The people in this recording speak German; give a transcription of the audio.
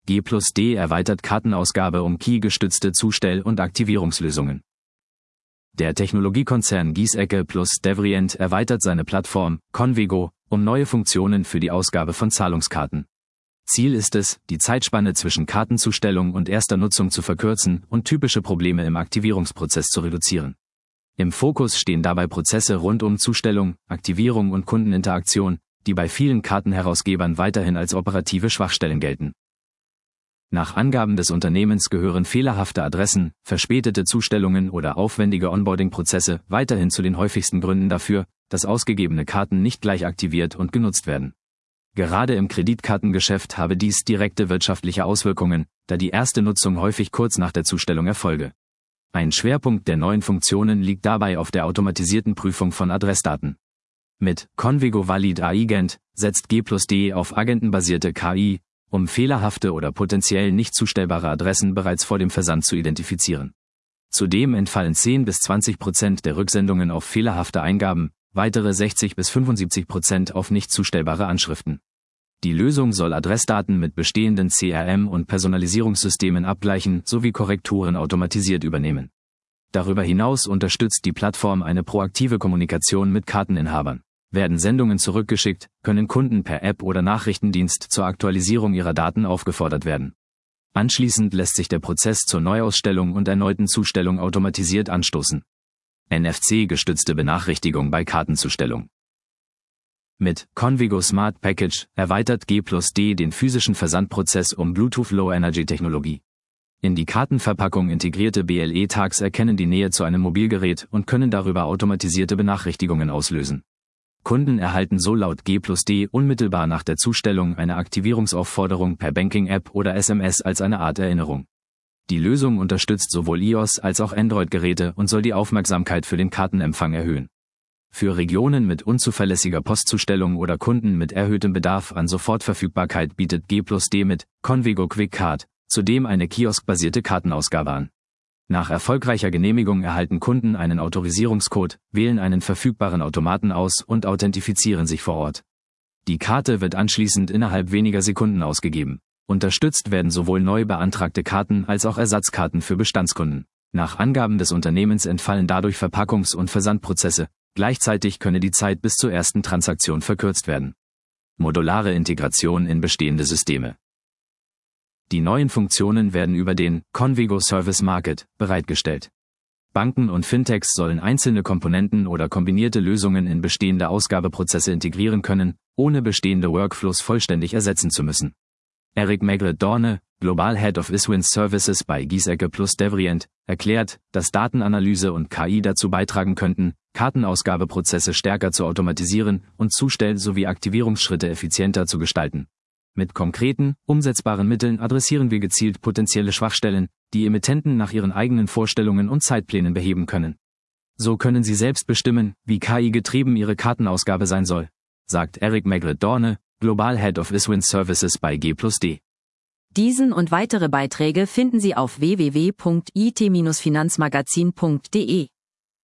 G+D erweitert Kartenausgabe um Key-gestützte Zustell- und Aktivierungslösungen. Der Technologiekonzern Giesecke plus Devrient erweitert seine Plattform Convigo um neue Funktionen für die Ausgabe von Zahlungskarten. Ziel ist es, die Zeitspanne zwischen Kartenzustellung und erster Nutzung zu verkürzen und typische Probleme im Aktivierungsprozess zu reduzieren. Im Fokus stehen dabei Prozesse rund um Zustellung, Aktivierung und Kundeninteraktion, die bei vielen Kartenherausgebern weiterhin als operative Schwachstellen gelten. Nach Angaben des Unternehmens gehören fehlerhafte Adressen, verspätete Zustellungen oder aufwendige Onboarding-Prozesse weiterhin zu den häufigsten Gründen dafür, dass ausgegebene Karten nicht gleich aktiviert und genutzt werden. Gerade im Kreditkartengeschäft habe dies direkte wirtschaftliche Auswirkungen, da die erste Nutzung häufig kurz nach der Zustellung erfolge. Ein Schwerpunkt der neuen Funktionen liegt dabei auf der automatisierten Prüfung von Adressdaten. Mit Convigo Valid Agent setzt G+D auf agentenbasierte KI, um fehlerhafte oder potenziell nicht zustellbare Adressen bereits vor dem Versand zu identifizieren. Zudem entfallen 10-20% der Rücksendungen auf fehlerhafte Eingaben, weitere 60-75% auf nicht zustellbare Anschriften. Die Lösung soll Adressdaten mit bestehenden CRM- und Personalisierungssystemen abgleichen sowie Korrekturen automatisiert übernehmen. Darüber hinaus unterstützt die Plattform eine proaktive Kommunikation mit Karteninhabern. Werden Sendungen zurückgeschickt, können Kunden per App oder Nachrichtendienst zur Aktualisierung ihrer Daten aufgefordert werden. Anschließend lässt sich der Prozess zur Neuausstellung und erneuten Zustellung automatisiert anstoßen. NFC-gestützte Benachrichtigung bei Kartenzustellung. Mit Convigo Smart Package erweitert G+D den physischen Versandprozess um Bluetooth Low Energy Technologie. In die Kartenverpackung integrierte BLE-Tags erkennen die Nähe zu einem Mobilgerät und können darüber automatisierte Benachrichtigungen auslösen. Kunden erhalten so laut G+D unmittelbar nach der Zustellung eine Aktivierungsaufforderung per Banking-App oder SMS als eine Art Erinnerung. Die Lösung unterstützt sowohl iOS- als auch Android-Geräte und soll die Aufmerksamkeit für den Kartenempfang erhöhen. Für Regionen mit unzuverlässiger Postzustellung oder Kunden mit erhöhtem Bedarf an Sofortverfügbarkeit bietet G+D mit Convigo Quick Card zudem eine kioskbasierte Kartenausgabe an. Nach erfolgreicher Genehmigung erhalten Kunden einen Autorisierungscode, wählen einen verfügbaren Automaten aus und authentifizieren sich vor Ort. Die Karte wird anschließend innerhalb weniger Sekunden ausgegeben. Unterstützt werden sowohl neu beantragte Karten als auch Ersatzkarten für Bestandskunden. Nach Angaben des Unternehmens entfallen dadurch Verpackungs- und Versandprozesse. Gleichzeitig könne die Zeit bis zur ersten Transaktion verkürzt werden. Modulare Integration in bestehende Systeme. Die neuen Funktionen werden über den Convigo Service Market bereitgestellt. Banken und Fintechs sollen einzelne Komponenten oder kombinierte Lösungen in bestehende Ausgabeprozesse integrieren können, ohne bestehende Workflows vollständig ersetzen zu müssen. Eric Maigret-Dorne, Global Head of Issuance Services bei Giesecke plus Devrient, erklärt, dass Datenanalyse und KI dazu beitragen könnten, Kartenausgabeprozesse stärker zu automatisieren und Zustell- sowie Aktivierungsschritte effizienter zu gestalten. Mit konkreten, umsetzbaren Mitteln adressieren wir gezielt potenzielle Schwachstellen, die Emittenten nach ihren eigenen Vorstellungen und Zeitplänen beheben können. So können sie selbst bestimmen, wie KI-getrieben ihre Kartenausgabe sein soll, sagt Eric Maigret-Dorne, Global Head of Issuance Services bei G+D. Diesen und weitere Beiträge finden Sie auf www.it-finanzmagazin.de.